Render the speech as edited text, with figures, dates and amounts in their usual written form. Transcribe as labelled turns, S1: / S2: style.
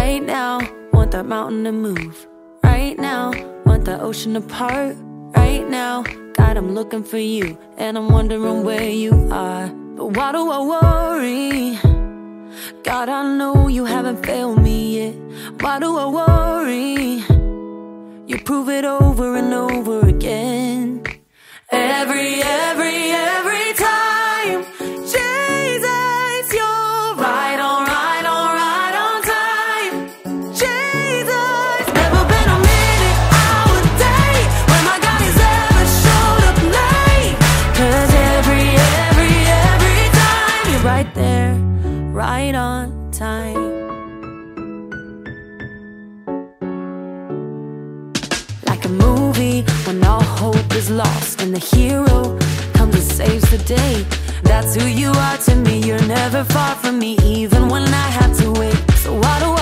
S1: Right now, want that mountain to move. Right now, want that ocean to part. Right now, God, I'm looking for you, and I'm wondering where you are. But why do I worry? God, I know you haven't failed me yet. Why do I worry? You prove it over and over again. Every time, Jesus, you're right on time. Jesus, never been a minute, hour, day when my God has ever showed up late. 'Cause every time, you're right there, right on time. Like a movie when all hope is lost and the hero comes and saves the day. That's who you are to me. You're never far from me, even when I have to wait. So why do